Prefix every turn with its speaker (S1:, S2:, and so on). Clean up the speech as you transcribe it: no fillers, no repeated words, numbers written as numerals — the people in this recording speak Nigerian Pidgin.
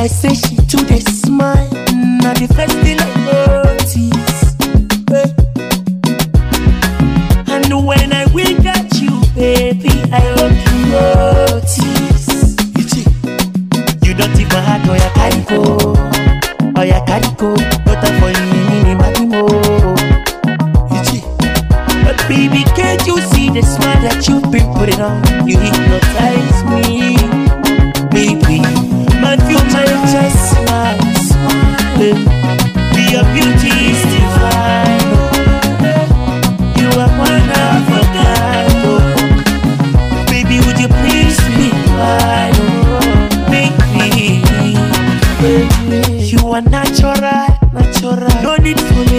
S1: I say she too dey smile. Now the first thing I notice. And when I wink at you, baby, I hope you notice. You don't take my heart, oh yeah, carry go. Oh yeah, carry go. No time for me, madimo. But baby, can't you see the smile that you been putting on? You hypnotize me, baby. Man, feel my just smile. Your beauty is divine. You are one of a kind. Baby, would you please be mine? Baby, you are natural. No need for